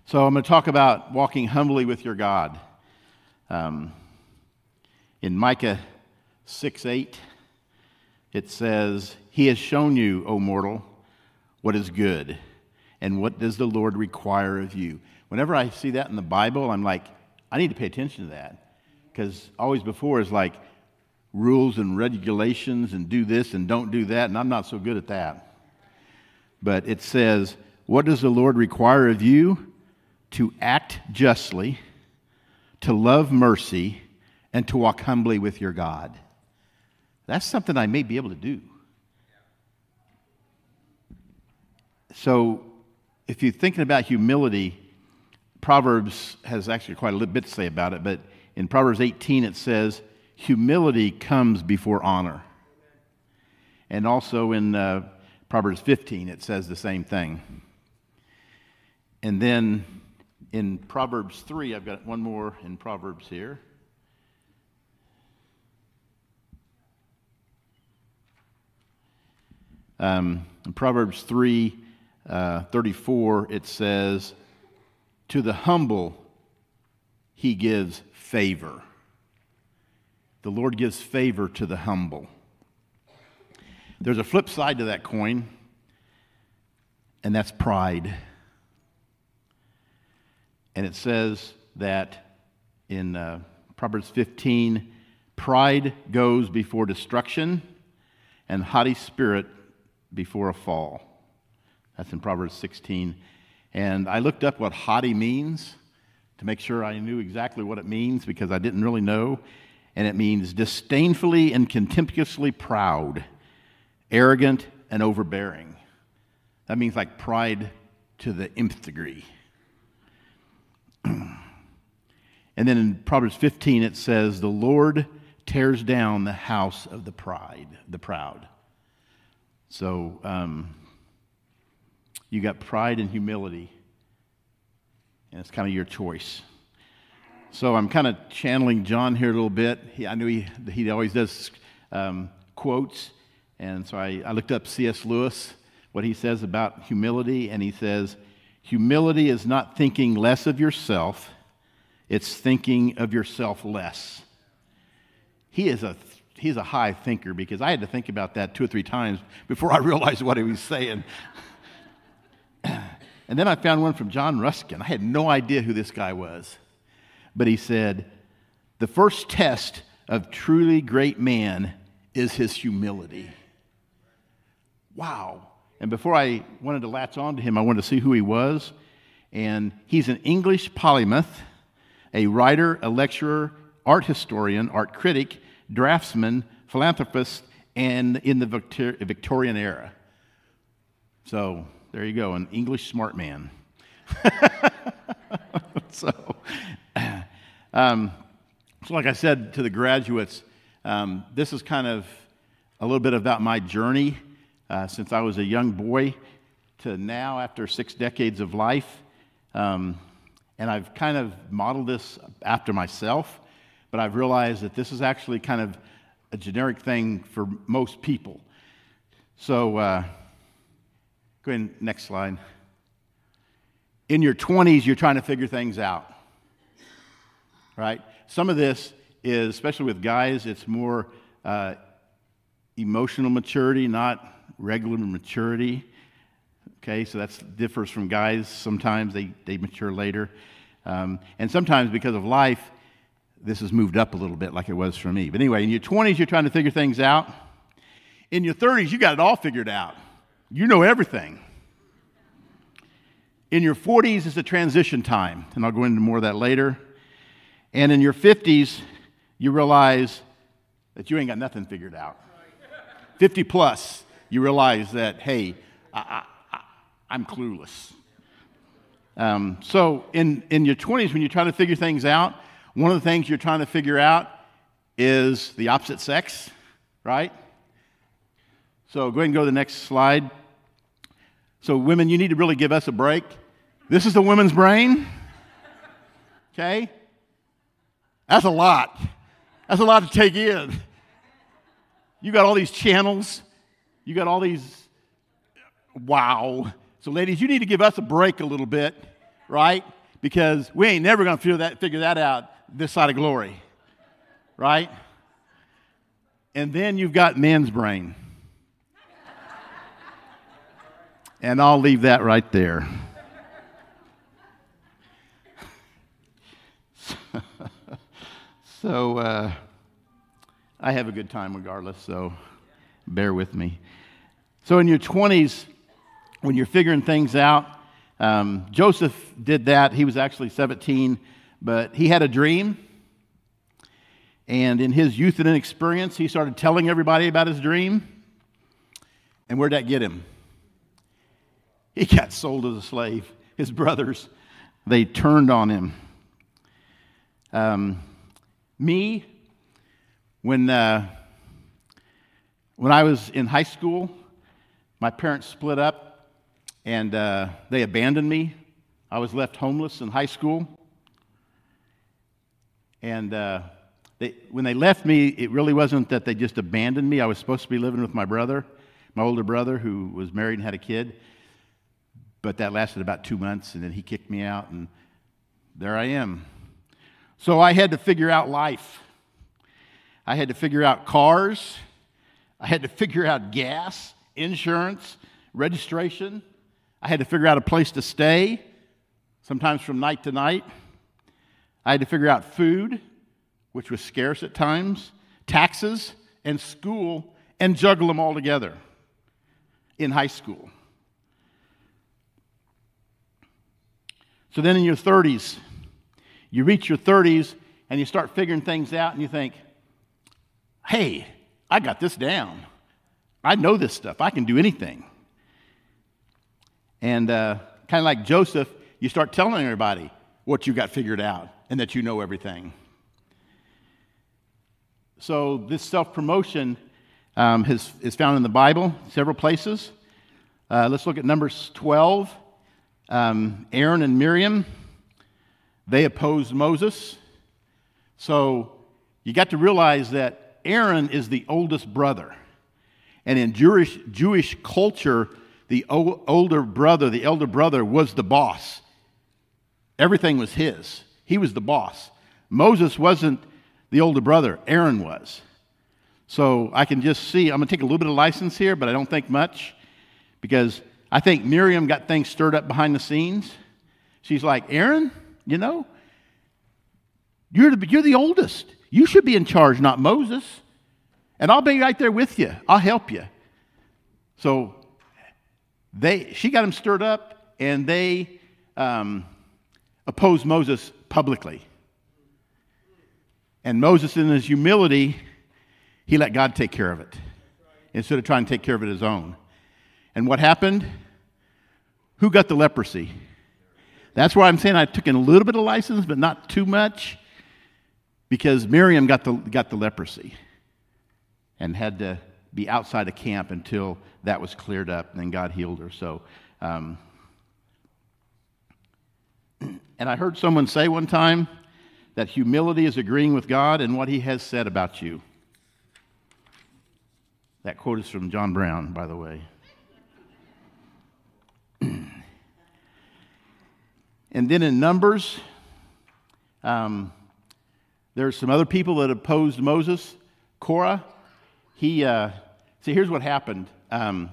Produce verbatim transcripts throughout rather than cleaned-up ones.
So I'm going to talk about walking humbly with your God. Um, in Micah six eight, it says, "He has shown you, O mortal, what is good, and what does the Lord require of you?" Whenever I see that in the Bible, I'm like, I need to pay attention to that. Because always before is like rules and regulations and do this and don't do that, and I'm not so good at that. But it says, what does the Lord require of you? To act justly, to love mercy, and to walk humbly with your God. That's something I may be able to do. So, if you're thinking about humility, Proverbs has actually quite a little bit to say about it, but in Proverbs eighteen it says, humility comes before honor. And also in uh, Proverbs fifteen it says the same thing. And then in Proverbs three, I've got one more in Proverbs here. Um, in Proverbs three, uh, thirty-four, it says, to the humble he gives favor. The Lord gives favor to the humble. There's a flip side to that coin, and that's pride. And it says that in uh, Proverbs fifteen, pride goes before destruction, and haughty spirit before a fall. That's in Proverbs sixteen. And I looked up what haughty means to make sure I knew exactly what it means, because I didn't really know. And it means disdainfully and contemptuously proud, arrogant and overbearing. That means like pride to the nth degree. And then in Proverbs fifteen it says, the Lord tears down the house of the pride, the proud. So um, you got pride and humility, and it's kind of your choice. So I'm kind of channeling John here a little bit. He, I knew he, he always does um, quotes, and so I, I looked up C S Lewis, what he says about humility, and he says, humility is not thinking less of yourself, it's thinking of yourself less. He is a he's a high thinker, because I had to think about that two or three times before I realized what he was saying. And then I found one from John Ruskin. I had no idea who this guy was. But he said, the first test of truly great man is his humility. Wow. And before I wanted to latch on to him, I wanted to see who he was. And he's an English polymath, a writer, a lecturer, art historian, art critic, draftsman, philanthropist, and in the Victor- Victorian era. So there you go, an English smart man. so, um, so like I said to the graduates, um, this is kind of a little bit about my journey uh, since I was a young boy to now after six decades of life. Um, and I've kind of modeled this after myself, but I've realized that this is actually kind of a generic thing for most people. So, uh, go ahead, next slide. In your twenties, you're trying to figure things out, right? Some of this is, especially with guys, it's more uh, emotional maturity, not regular maturity. Okay, so that differs from guys. Sometimes they, they mature later. Um, and sometimes because of life, this has moved up a little bit like it was for me. But anyway, in your twenties, you're trying to figure things out. In your thirties, you got it all figured out. You know everything. In your forties is a transition time, and I'll go into more of that later. And in your fifties, you realize that you ain't got nothing figured out. fifty plus, you realize that, hey, I, I, I'm clueless. Um, so in, in your twenties, when you're trying to figure things out, one of the things you're trying to figure out is the opposite sex, right? So go ahead and go to the next slide. So women, you need to really give us a break. This is the women's brain. Okay? That's a lot. That's a lot to take in. You got all these channels. You got all these, wow. So ladies, you need to give us a break a little bit right? Because we ain't never going to figure that, figure that out this side of glory, right? And then you've got man's brain. And I'll leave that right there. So uh, I have a good time regardless, so bear with me. So in your twenties, when you're figuring things out, um, Joseph did that. He was actually seventeen, but he had a dream. And in his youth and inexperience, he started telling everybody about his dream. And where'd that get him? He got sold as a slave. His brothers, they turned on him. Um, me, when, uh, when I was in high school, my parents split up and uh, they abandoned me. I was left homeless in high school. And uh, they, when they left me, it really wasn't that they just abandoned me. I was supposed to be living with my brother, my older brother, who was married and had a kid. But that lasted about two months, and then he kicked me out, and there I am. So I had to figure out life. I had to figure out cars. I had to figure out gas, insurance, registration. I had to figure out a place to stay, sometimes from night to night. I had to figure out food, which was scarce at times, taxes, and school, and juggle them all together in high school. So then in your thirties, you reach your thirties and you start figuring things out and you think, hey, I got this down. I know this stuff. I can do anything. And uh, kind of like Joseph, you start telling everybody what you got figured out and that you know everything. So this self-promotion um, has, is found in the Bible, several places. Uh, let's look at Numbers twelve. Um, Aaron and Miriam, they opposed Moses. So you got to realize that Aaron is the oldest brother. And in Jewish, Jewish culture, the o- older brother, the elder brother, was the boss. Everything was his. He was the boss. Moses wasn't the older brother. Aaron was. So I can just see, I'm going to take a little bit of license here, but I don't think much, because I think Miriam got things stirred up behind the scenes. She's like, Aaron, you know, you're the, you're the oldest. You should be in charge, not Moses. And I'll be right there with you. I'll help you. So they, she got him stirred up, and they um, opposed Moses publicly. And Moses, in his humility, he let God take care of it instead of trying to take care of it his own. And what happened? Who got the leprosy? That's why I'm saying I took in a little bit of license, but not too much, because Miriam got the, got the leprosy and had to be outside of camp until that was cleared up, and then God healed her. So, um, and I heard someone say one time that humility is agreeing with God and what he has said about you. That quote is from John Brown, by the way. And then in Numbers, um, there's some other people that opposed Moses. Korah, he, uh, see, here's what happened. Um,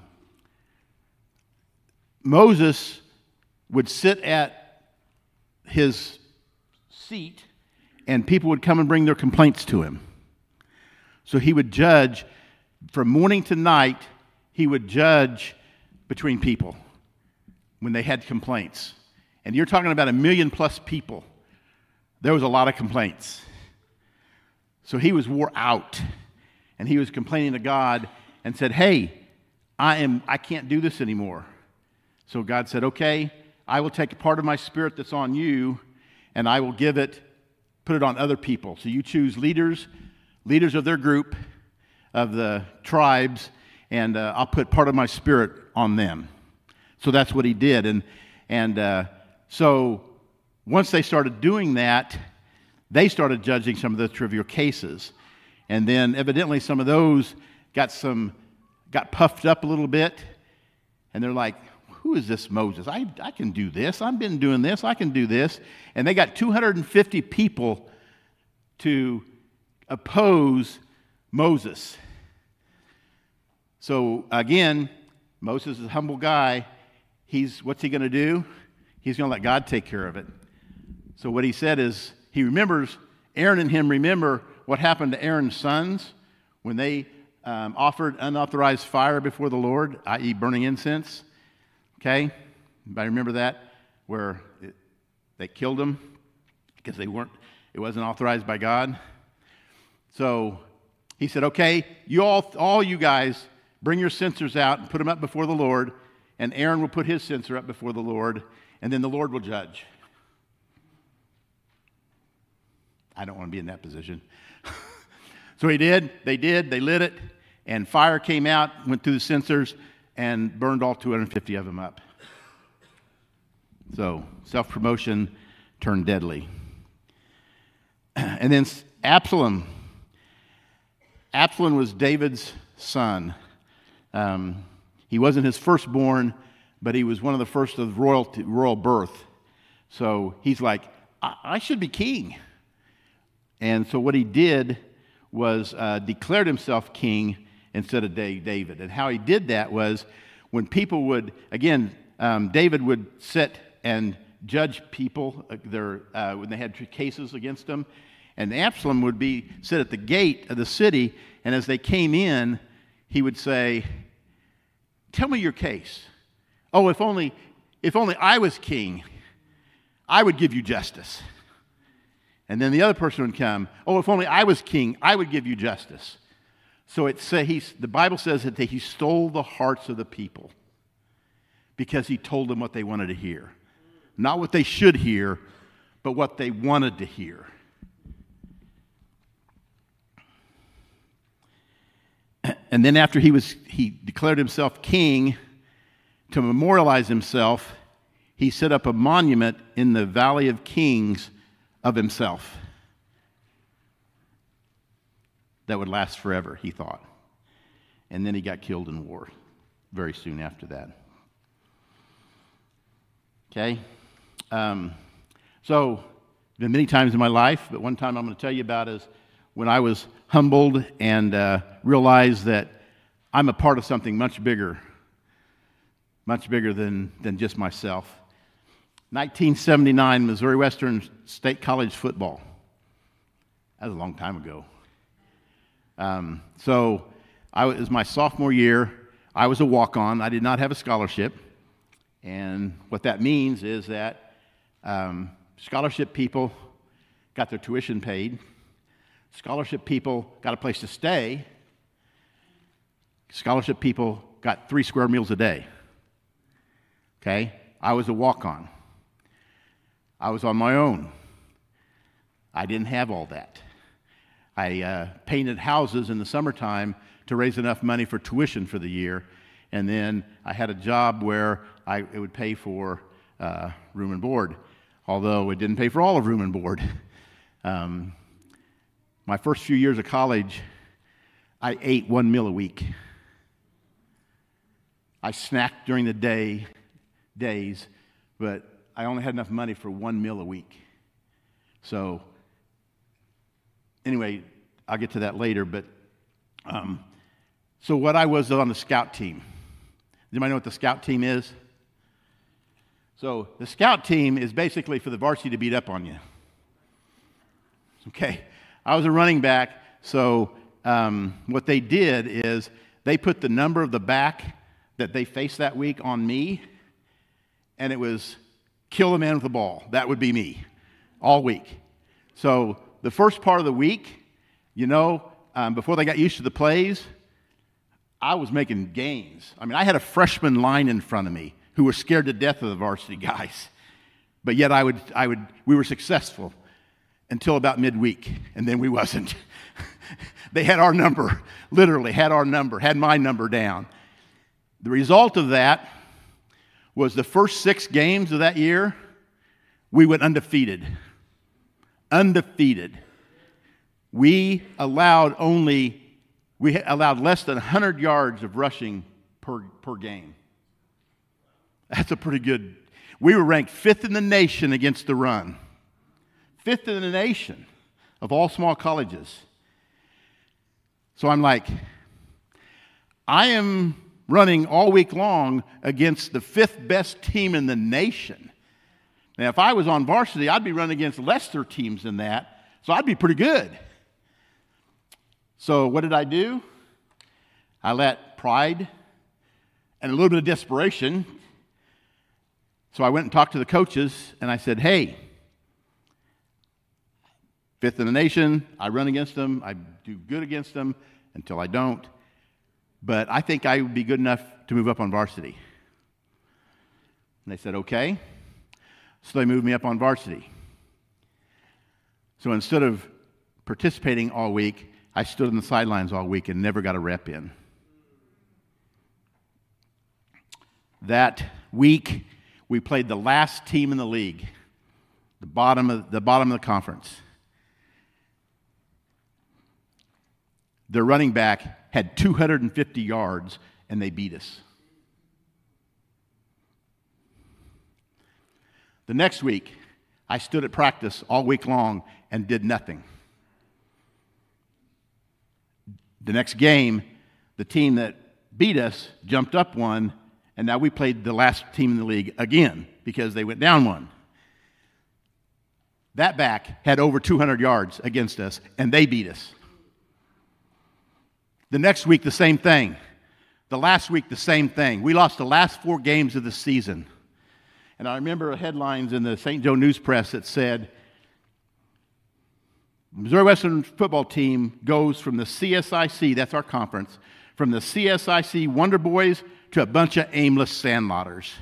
Moses would sit at his seat, and people would come and bring their complaints to him. So he would judge from morning to night. He would judge between people when they had complaints. And you're talking about a million plus people. There was a lot of complaints. So he was wore out, and he was complaining to God and said, hey, I am I can't do this anymore. So God said, okay, I will take a part of my spirit that's on you, and I will give it, put it on other people. So you choose leaders, leaders of their group, of the tribes, and uh, I'll put part of my spirit on them. So that's what he did. And, and uh, so once they started doing that, they started judging some of the trivial cases. And then evidently some of those got some got puffed up a little bit. And they're like, who is this Moses? I, I can do this. I've been doing this. I can do this. And they got two hundred fifty people to oppose Moses. So again, Moses is a humble guy. He's, what's he going to do? He's going to let God take care of it. So what he said is, he remembers, Aaron and him remember what happened to Aaron's sons when they um, offered unauthorized fire before the Lord, that is burning incense. Okay? Anybody remember that? Where it, they killed them because they weren't, it wasn't authorized by God. So he said, okay, you all, all you guys, bring your censers out and put them up before the Lord, and Aaron will put his censer up before the Lord, and then the Lord will judge. I don't want to be in that position. So he did, they did, they lit it, and fire came out, went through the censers, and burned all two hundred fifty of them up. So self-promotion turned deadly. And then Absalom. Absalom was David's son. Um, he wasn't his firstborn, but he was one of the first of royalty, royal birth. So he's like, I, I should be king. And so what he did was uh, declared himself king instead of David. And how he did that was when people would, again, um, David would sit and judge people uh, their, uh, when they had cases against them. And Absalom would be sit at the gate of the city, and as they came in, he would say, tell me your case. Oh, if only, if only I was king, I would give you justice. And then the other person would come, oh, if only I was king, I would give you justice. So it say he's, the Bible says that he stole the hearts of the people because he told them what they wanted to hear. Not what they should hear, but what they wanted to hear. And then after he was, he declared himself king, to memorialize himself, he set up a monument in the Valley of Kings of himself that would last forever, he thought. And then he got killed in war very soon after that. Okay? Um, so, been many times in my life, but one time I'm going to tell you about is when I was humbled and uh, realized that I'm a part of something much bigger, much bigger than, than just myself. nineteen seventy-nine, Missouri Western State College football. That was a long time ago. Um, so I was, it was my sophomore year. I was a walk-on. I did not have a scholarship. And what that means is that um, scholarship people got their tuition paid. Scholarship people got a place to stay. Scholarship people got three square meals a day. Okay? I was a walk-on. I was on my own. I didn't have all that. I uh, painted houses in the summertime to raise enough money for tuition for the year, and then I had a job where I, it would pay for uh, room and board, although it didn't pay for all of room and board. Um, my first few years of college, I ate one meal a week. I snacked during the day, days, but I only had enough money for one meal a week. So, anyway, I'll get to that later, but um, so what I was on the scout team. Does anybody know what the scout team is? So, the scout team is basically for the varsity to beat up on you. Okay, I was a running back, so um, what they did is they put the number of the back that they faced that week on me, and it was kill a man with the ball. That would be me all week. So the first part of the week, you know, um, before they got used to the plays, I was making gains. I mean, I had a freshman line in front of me who were scared to death of the varsity guys, but yet I would, I would, we were successful until about midweek, and then we wasn't. They had our number, literally had our number, had my number down. The result of that was the first six games of that year, we went undefeated. Undefeated. We allowed only, we allowed less than one hundred yards of rushing per, per game. That's a pretty good. We were ranked fifth in the nation against the run. Fifth in the nation of all small colleges. So I'm like, I am running all week long against the fifth best team in the nation. Now, if I was on varsity, I'd be running against lesser teams than that, so I'd be pretty good. So what did I do? I let pride and a little bit of desperation. So I went and talked to the coaches, and I said, hey, fifth in the nation, I run against them, I do good against them until I don't, but I think I would be good enough to move up on varsity. And they said, okay. So they moved me up on varsity. So instead of participating all week, I stood on the sidelines all week and never got a rep in. That week, we played the last team in the league, the bottom of the bottom of the conference. Their running back had two hundred fifty yards, and they beat us. The next week, I stood at practice all week long and did nothing. The next game, the team that beat us jumped up one, and now we played the last team in the league again because they went down one. That back had over two hundred yards against us, and they beat us. The next week, the same thing. The last week, the same thing. We lost the last four games of the season. And I remember headlines in the Saint Joe News Press that said, Missouri Western football team goes from the C S I C, that's our conference, from the C S I C Wonder Boys to a bunch of aimless sandlotters.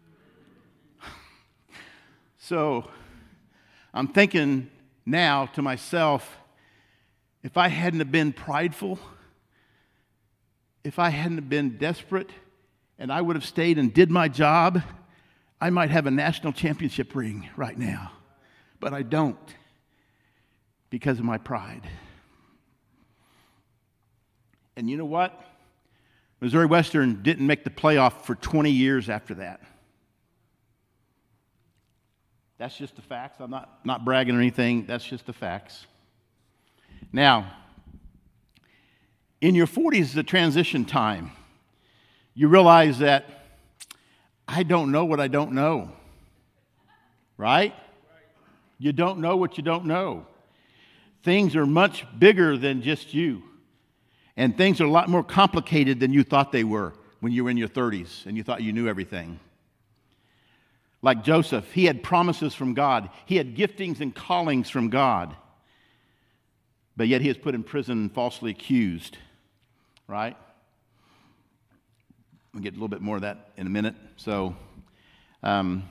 So I'm thinking now to myself, if I hadn't have been prideful, if I hadn't have been desperate, and I would have stayed and did my job, I might have a national championship ring right now. But I don't because of my pride. And you know what? Missouri Western didn't make the playoff for twenty years after that. That's just the facts. I'm not, not bragging or anything. That's just the facts. Now, in your forties is a transition time. You realize that I don't know what I don't know. Right? You don't know what you don't know. Things are much bigger than just you. And things are a lot more complicated than you thought they were when you were in your thirties and you thought you knew everything. Like Joseph, he had promises from God. He had giftings and callings from God. But yet he was put in prison and falsely accused. Right? We'll get a little bit more of that in a minute. So, um,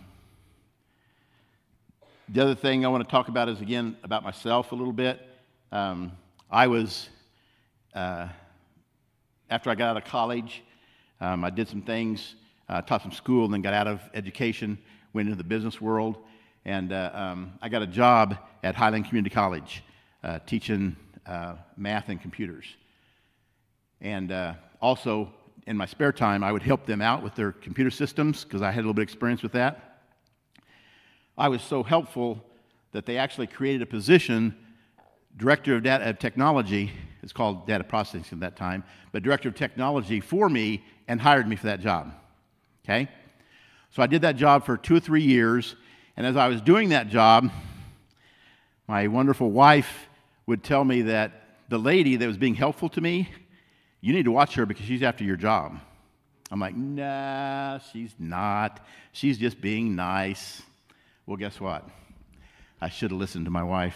the other thing I want to talk about is, again, about myself a little bit. Um, I was, uh, after I got out of college, um, I did some things, uh, taught some school, and then got out of education, went into the business world, and uh, um, I got a job at Highland Community College uh, teaching uh, math and computers. And uh, also, in my spare time, I would help them out with their computer systems because I had a little bit of experience with that. I was so helpful that they actually created a position, Director of Data of Technology, it's called Data Processing at that time, but Director of Technology for me and hired me for that job. Okay? So I did that job for two or three years, and as I was doing that job, my wonderful wife would tell me that the lady that was being helpful to me, you need to watch her because she's after your job. I'm like, nah, she's not. She's just being nice. Well, guess what? I should have listened to my wife.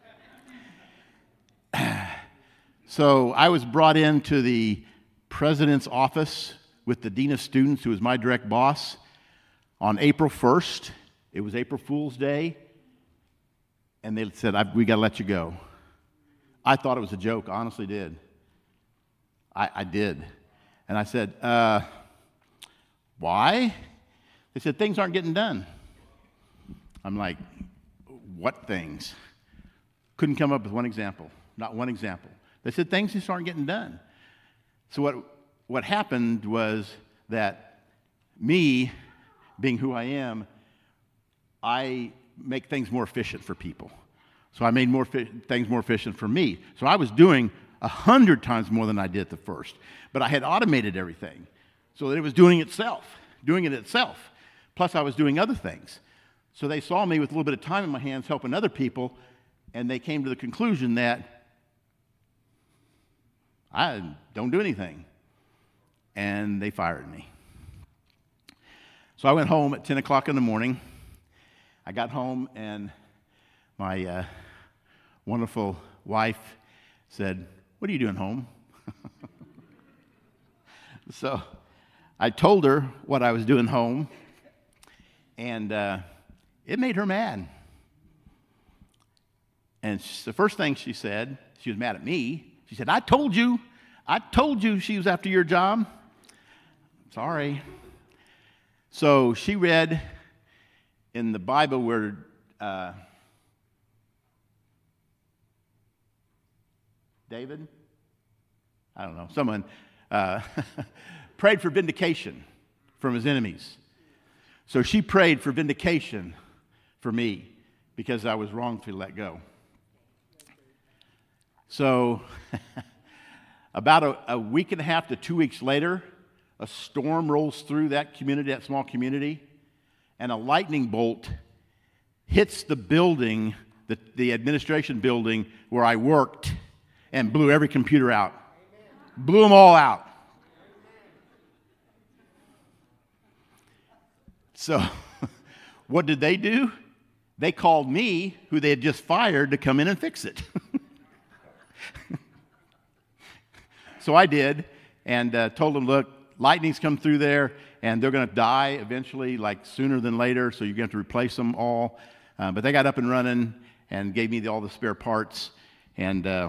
So I was brought into the president's office with the dean of students, who was my direct boss, on April first. It was April Fool's Day. And they said, I, we got to let you go. I thought it was a joke. I honestly did. I, I did. And I said, uh, why? They said, things aren't getting done. I'm like, what things? Couldn't come up with one example. Not one example. They said, things just aren't getting done. So what, what happened was that me being who I am, I make things more efficient for people. So I made more fi- things more efficient for me. So I was doing a hundred times more than I did at the first. But I had automated everything so that it was doing itself, doing it itself. Plus I was doing other things. So they saw me with a little bit of time in my hands helping other people, and they came to the conclusion that I don't do anything. And they fired me. So I went home at ten o'clock in the morning. I got home, and my uh, wonderful wife said, "What are you doing home?" So I told her what I was doing home, and uh, it made her mad. And she, the first thing she said, she was mad at me. She said, I told you, I told you she was after your job. Sorry. So she read in the Bible where uh, David, I don't know, someone uh, prayed for vindication from his enemies. So she prayed for vindication for me because I was wrongfully let go. So about a, a week and a half to two weeks later, a storm rolls through that community, that small community, and a lightning bolt hits the building, the, the administration building where I worked, and blew every computer out. Amen. Blew them all out. Amen. So what did they do? They called me, who they had just fired, to come in and fix it. So I did, and uh, told them, look, lightning's come through there, and they're going to die eventually, like sooner than later, so you're going to have to replace them all. Uh, but they got up and running and gave me the, all the spare parts. And uh,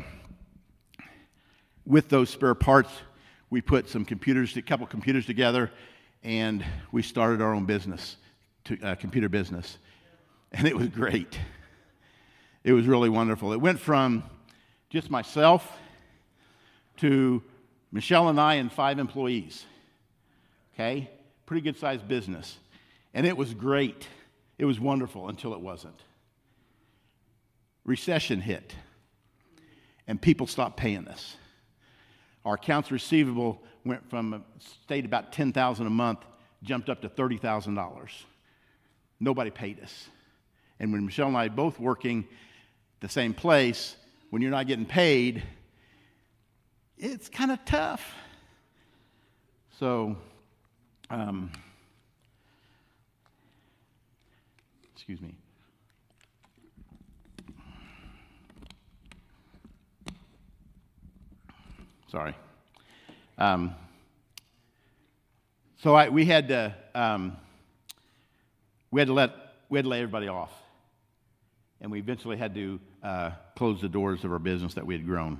with those spare parts, we put some computers, a couple computers together, and we started our own business, to, uh, computer business. And it was great. It was really wonderful. It went from just myself to Michelle and I and five employees. Okay? Pretty good sized business. And it was great. It was wonderful until it wasn't. Recession hit. And people stopped paying us. Our accounts receivable went from, stayed about ten thousand dollars a month, jumped up to thirty thousand dollars. Nobody paid us. And when Michelle and I both working the same place, when you're not getting paid, it's kind of tough. So, um, excuse me. Sorry. Um, so I, we had to um, we had to let we had to lay everybody off, and we eventually had to uh, close the doors of our business that we had grown.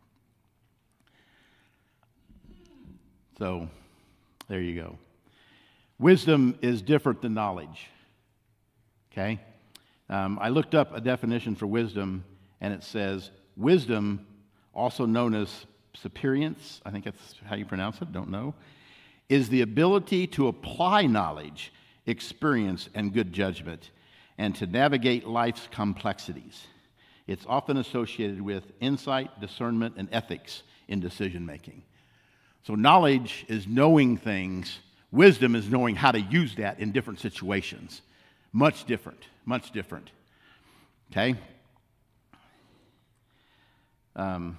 So, there you go. Wisdom is different than knowledge. Okay? Um, I looked up a definition for wisdom, and it says, wisdom, also known as sapience, I think that's how you pronounce it, don't know, is the ability to apply knowledge, experience, and good judgment, and to navigate life's complexities. It's often associated with insight, discernment, and ethics in decision making. So knowledge is knowing things. Wisdom is knowing how to use that in different situations. Much different, much different. Okay? Um,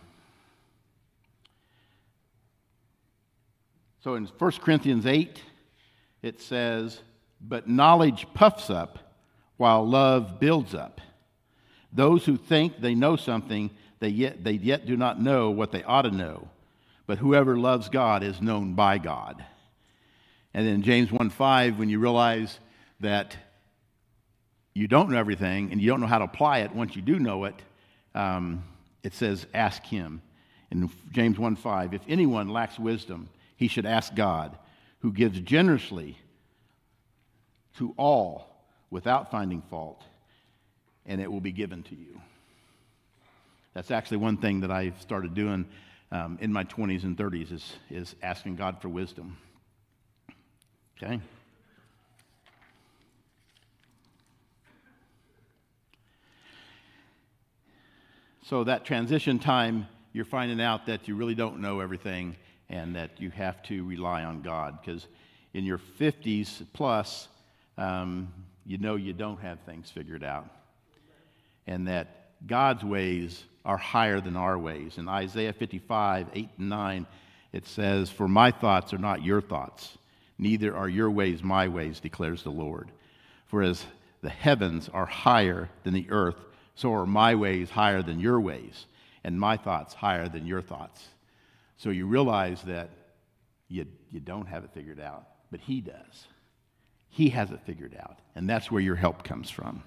so in First Corinthians eight, it says, but knowledge puffs up while love builds up. Those who think they know something, they yet, they yet do not know what they ought to know. But whoever loves God is known by God. And then James one five, when you realize that you don't know everything and you don't know how to apply it, once you do know it, um, it says, ask him. In James one five, if anyone lacks wisdom, he should ask God, who gives generously to all without finding fault, and it will be given to you. That's actually one thing that I started doing Um, in my twenties and thirties is, is asking God for wisdom. Okay? so that transition time, you're finding out that you really don't know everything and that you have to rely on God. Because in your fifties plus, um, you know you don't have things figured out. And that God's ways are higher than our ways. In Isaiah fifty-five, eight and nine, it says, "For my thoughts are not your thoughts, neither are your ways my ways, declares the Lord. For as the heavens are higher than the earth, so are my ways higher than your ways, and my thoughts higher than your thoughts." So you realize that you, you don't have it figured out, but He does. He has it figured out, and that's where your help comes from.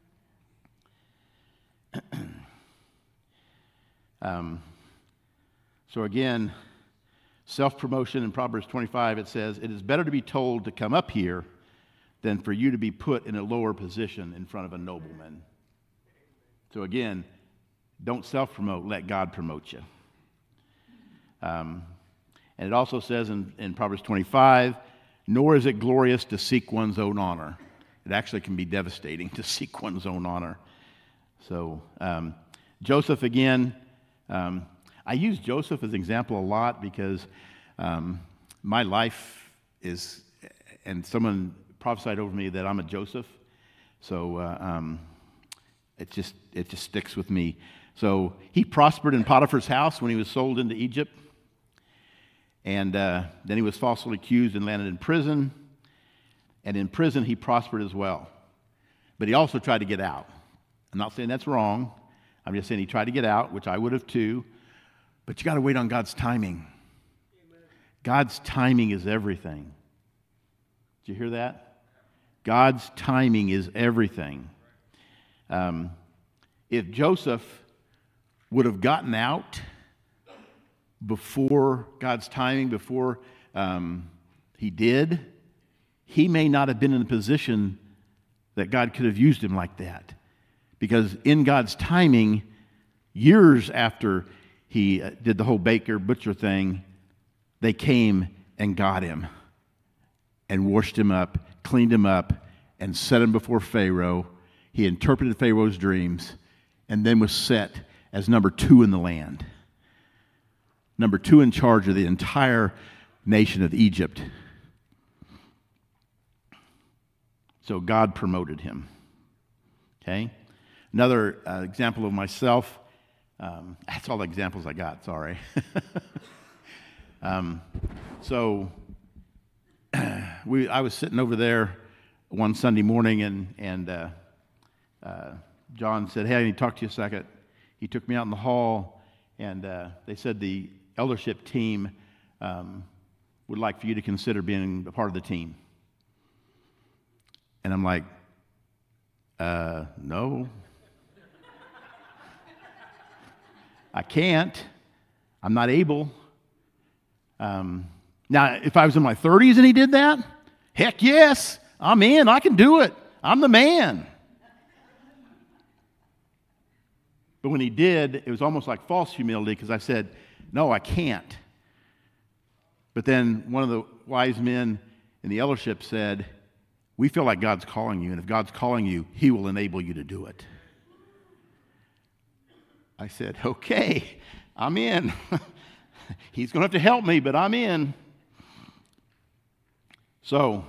um, so again, self-promotion in Proverbs twenty-five, it says, "It is better to be told to come up here than for you to be put in a lower position in front of a nobleman." So again, don't self-promote, let God promote you. Um, and it also says in, in Proverbs twenty-five, "Nor is it glorious to seek one's own honor." It actually can be devastating to seek one's own honor. So um, Joseph again, um, I use Joseph as an example a lot because um, my life is, and someone prophesied over me that I'm a Joseph. So uh, um, it just it just sticks with me. So he prospered in Potiphar's house when he was sold into Egypt. And uh, then he was falsely accused and landed in prison. And in prison, he prospered as well. But he also tried to get out. I'm not saying that's wrong. I'm just saying he tried to get out, which I would have too. But you got to wait on God's timing. Amen. God's timing is everything. Did you hear that? God's timing is everything. Um, if Joseph would have gotten out before God's timing, before um, he did, he may not have been in a position that God could have used him like that. Because in God's timing, years after he did the whole baker butcher thing, they came and got him and washed him up, cleaned him up, and set him before Pharaoh. He interpreted Pharaoh's dreams and then was set as number two in the land. Number two in charge of the entire nation of Egypt. So God promoted him. Okay? Another uh, example of myself. Um, that's all the examples I got, sorry. um, so we, I was sitting over there one Sunday morning, and, and uh, uh, John said, "Hey, I need to talk to you a second." He took me out in the hall, and uh, they said the eldership team um, would like for you to consider being a part of the team. And I'm like, uh, no. I can't. I'm not able. Um, now, if I was in my thirties and he did that, heck yes, I'm in. I can do it. I'm the man. But when he did, it was almost like false humility because I said, no, I can't. But then one of the wise men in the eldership said, "We feel like God's calling you, and if God's calling you, He will enable you to do it." I said, okay, I'm in. He's going to have to help me, but I'm in. So,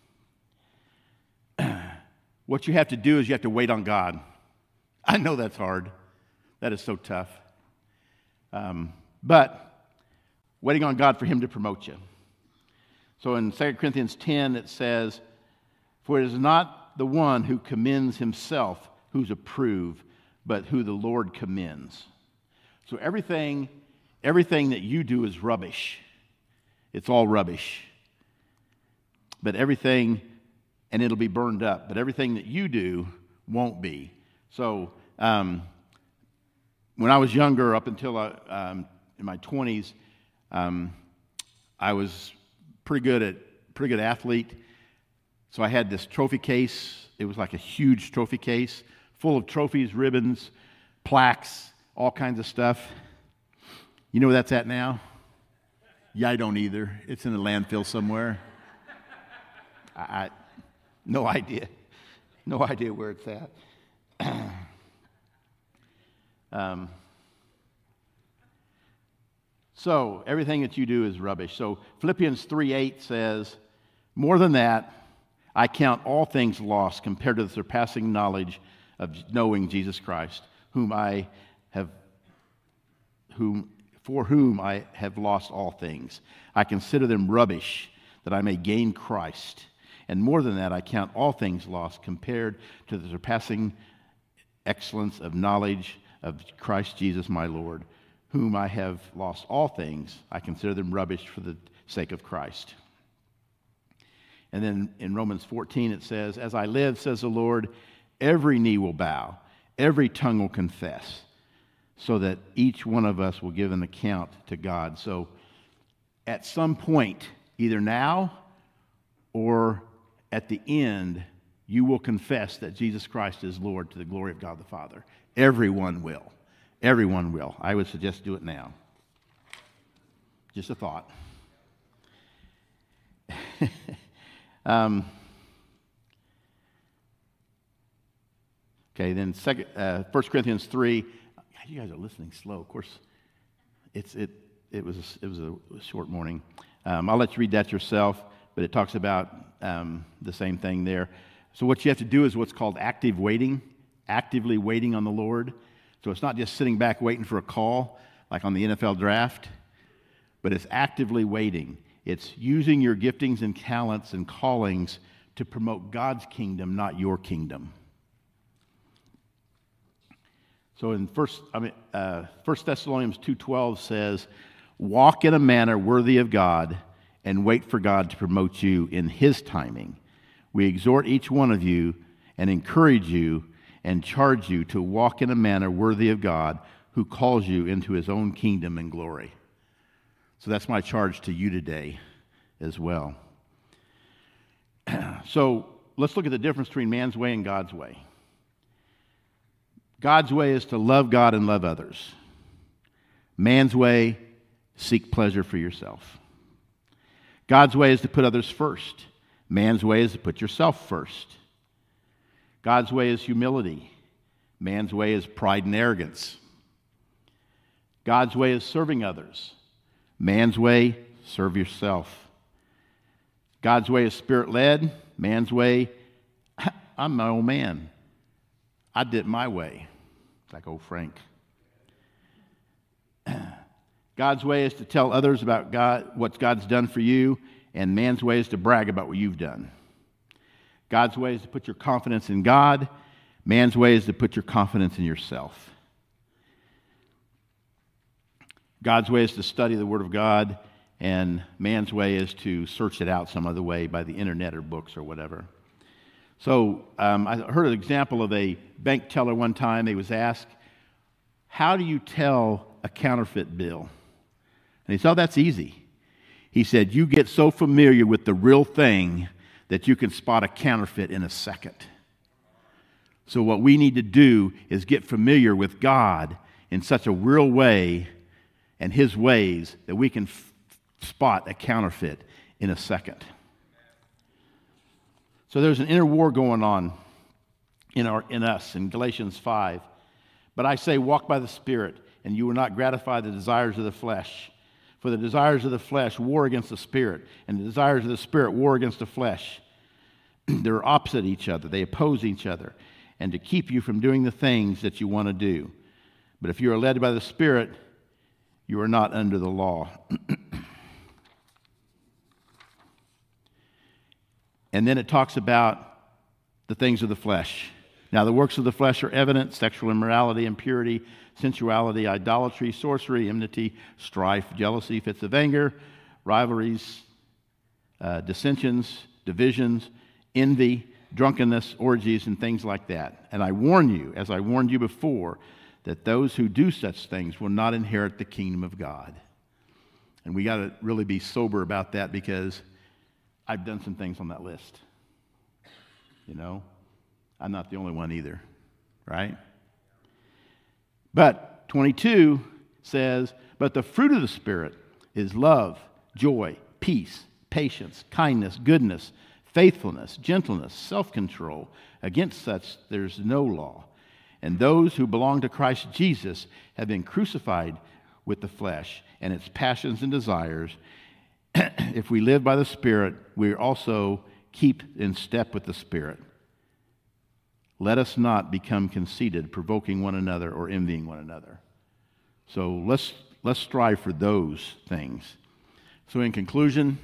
what you have to do is you have to wait on God. I know that's hard. That is so tough. Um, but waiting on God for Him to promote you. So in Second Corinthians ten, it says, "For it is not the one who commends himself who's approved, but who the Lord commends." So everything, everything that you do is rubbish. It's all rubbish. But everything, and it'll be burned up, but everything that you do won't be. So um, when I was younger, up until I, um, in my twenties, um, I was pretty good at pretty good athlete. So I had this trophy case. It was like a huge trophy case full of trophies, ribbons, plaques, all kinds of stuff. You know where that's at now? Yeah, I don't either. It's in a landfill somewhere. I, I no idea. No idea where it's at. Um, so everything that you do is rubbish. So Philippians three eight says, more than that, I count all things lost compared to the surpassing knowledge of knowing Jesus Christ, whom I have, whom, for whom I have lost all things. I consider them rubbish, that I may gain Christ. And more than that, I count all things lost compared to the surpassing excellence of knowledge of Christ Jesus my Lord, whom I have lost all things. I consider them rubbish for the sake of Christ. And then in Romans fourteen it says, as I live, says the Lord, every knee will bow, every tongue will confess, so that each one of us will give an account to God. So at some point, either now or at the end, you will confess that Jesus Christ is Lord to the glory of God the Father. Everyone will. Everyone will. I would suggest do it now. Just a thought. um, okay, then second, uh, First Corinthians three. You guys are listening slow. Of course, it's it. It was a, it was a short morning. Um, I'll let you read that yourself, but it talks about um, the same thing there. So what you have to do is what's called active waiting, actively waiting on the Lord. So it's not just sitting back waiting for a call, like on the N F L draft, but it's actively waiting. It's using your giftings and talents and callings to promote God's kingdom, not your kingdom. So in First, I mean, uh, First Thessalonians two twelve says, walk in a manner worthy of God and wait for God to promote you in His timing. We exhort each one of you and encourage you and charge you to walk in a manner worthy of God who calls you into His own kingdom and glory. So that's my charge to you today as well. So let's look at the difference between man's way and God's way. God's way is to love God and love others. Man's way, seek pleasure for yourself. God's way is to put others first. Man's way is to put yourself first. God's way is humility. Man's way is pride and arrogance. God's way is serving others. Man's way, serve yourself. God's way is spirit-led. Man's way, I'm my old man. I did it my way, like old Frank. God's way is to tell others about God, what God's done for you, and man's way is to brag about what you've done. God's way is to put your confidence in God. Man's way is to put your confidence in yourself. God's way is to study the Word of God, and man's way is to search it out some other way by the internet or books or whatever. So um, I heard an example of a bank teller one time. He was asked, how do you tell a counterfeit bill? And he said, oh, that's easy. He said, you get so familiar with the real thing that you can spot a counterfeit in a second. So what we need to do is get familiar with God in such a real way and His ways that we can f- spot a counterfeit in a second. So there's an inner war going on in, our, in us in Galatians five. But I say, walk by the Spirit, and you will not gratify the desires of the flesh. For the desires of the flesh war against the Spirit, and the desires of the Spirit war against the flesh. They're opposite each other. They oppose each other, and to keep you from doing the things that you want to do. But if you are led by the Spirit, you are not under the law. And then it talks about the things of the flesh. Now, the works of the flesh are evident: sexual immorality, impurity, sensuality, idolatry, sorcery, enmity, strife, jealousy, fits of anger, rivalries, uh, dissensions, divisions, envy, drunkenness, orgies, and things like that. And I warn you, as I warned you before, that those who do such things will not inherit the kingdom of God. And we got to really be sober about that, because I've done some things on that list. You know, I'm not the only one either, right? But twenty-two says, but the fruit of the Spirit is love, joy, peace, patience, kindness, goodness, faithfulness, gentleness, self-control. Against such there's no law. And those who belong to Christ Jesus have been crucified with the flesh and its passions and desires. If we live by the Spirit, we also keep in step with the Spirit. Let us not become conceited, provoking one another or envying one another. So let's let's strive for those things. So in conclusion,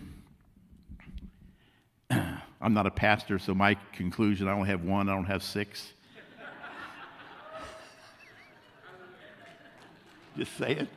I'm not a pastor, so my conclusion, I don't have one, I don't have six. Just say it.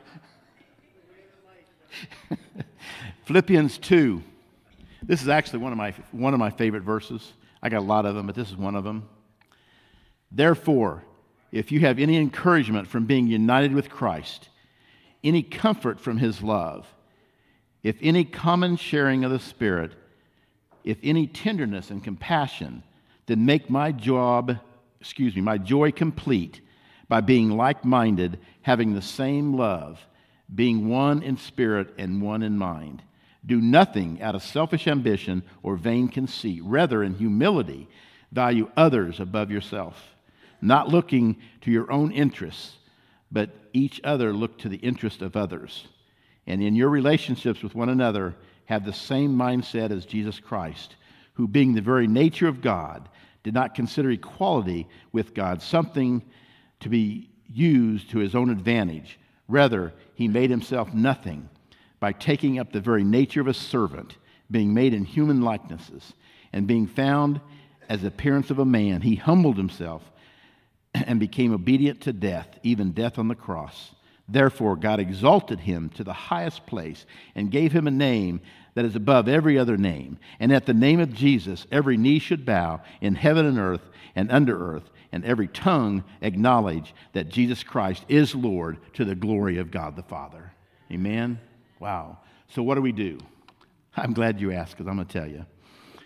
Philippians two. This is actually one of my one of my favorite verses. I got a lot of them, but this is one of them. Therefore, if you have any encouragement from being united with Christ, any comfort from his love, if any common sharing of the Spirit, if any tenderness and compassion, then make my job, excuse me, my joy complete by being like-minded, having the same love, being one in spirit and one in mind. Do nothing out of selfish ambition or vain conceit. Rather, in humility, value others above yourself, not looking to your own interests, but each other look to the interest of others. And in your relationships with one another, have the same mindset as Jesus Christ, who, being the very nature of God, did not consider equality with God something to be used to his own advantage. Rather, he made himself nothing by taking up the very nature of a servant, being made in human likenesses, and being found as the appearance of a man, he humbled himself and became obedient to death, even death on the cross. Therefore, God exalted him to the highest place and gave him a name that is above every other name. And at the name of Jesus, every knee should bow in heaven and earth and under earth, and every tongue acknowledge that Jesus Christ is Lord, to the glory of God the Father. Amen? Wow. So what do we do? I'm glad you asked, because I'm going to tell you.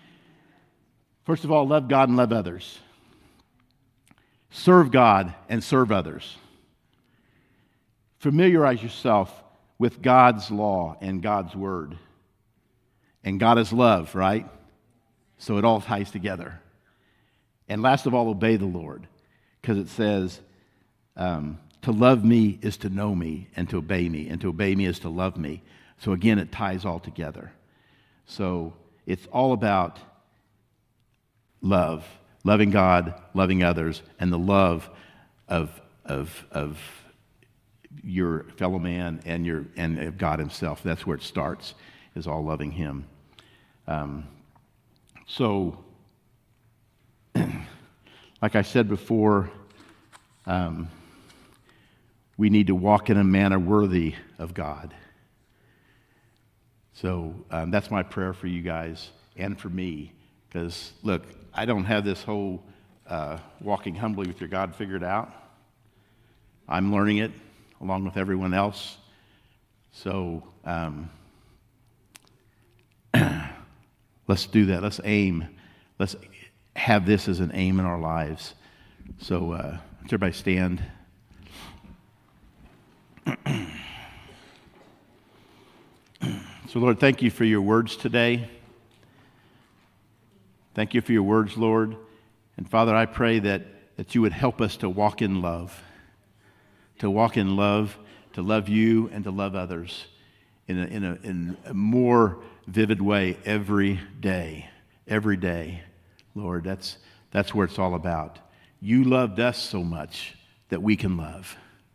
First of all, love God and love others. Serve God and serve others. Familiarize yourself with God's law and God's word. And God is love, right? So it all ties together. And last of all, obey the Lord, because it says, um, to love me is to know me, and to obey me, and to obey me is to love me. So again, it ties all together. So it's all about love, loving God, loving others, and the love of of of your fellow man and your and of God Himself. That's where it starts, is all loving Him. Um, so, like I said before, um, we need to walk in a manner worthy of God. So um, that's my prayer for you guys and for me. Because, look, I don't have this whole uh, walking humbly with your God figured out. I'm learning it along with everyone else. So um, let's do that. Let's aim. Let's have this as an aim in our lives. So uh, let's everybody stand. So, Lord, thank you for your words today. Thank you for your words, Lord. And Father, I pray that, that you would help us to walk in love, to walk in love, to love you and to love others in a, in a, in a more vivid way every day, every day. Lord, that's, that's where it's all about. You loved us so much that we can love.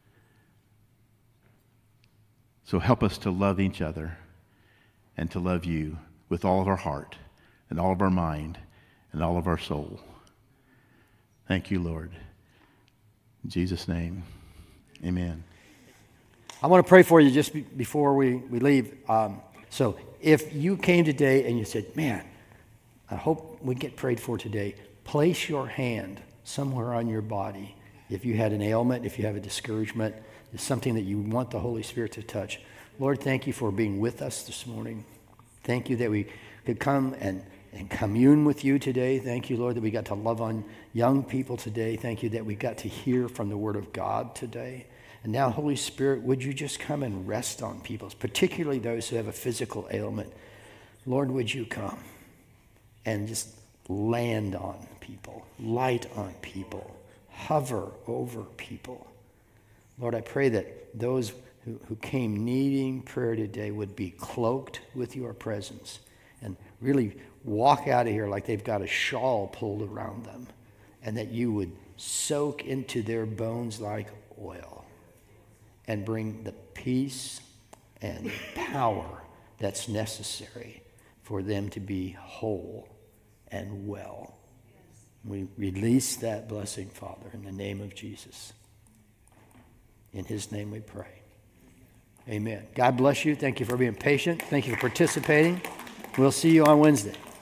So help us to love each other and to love you with all of our heart and all of our mind and all of our soul. Thank you, Lord. In Jesus' name, amen. I want to pray for you just be- before we, we leave. Um, so if you came today and you said, man, I hope we get prayed for today, place your hand somewhere on your body. If you had an ailment, if you have a discouragement, it's something that you want the Holy Spirit to touch. Lord, thank you for being with us this morning. Thank you that we could come and, and commune with you today. Thank you, Lord, that we got to love on young people today. Thank you that we got to hear from the Word of God today. And now, Holy Spirit, would you just come and rest on people, particularly those who have a physical ailment. Lord, would you come and just land on people, light on people, hover over people. Lord, I pray that those who, who came needing prayer today would be cloaked with your presence and really walk out of here like they've got a shawl pulled around them, and that you would soak into their bones like oil and bring the peace and power that's necessary for them to be whole and well. We release that blessing, Father, in the name of Jesus. In his name we pray. Amen. God bless you. Thank you for being patient. Thank you for participating. We'll see you on Wednesday.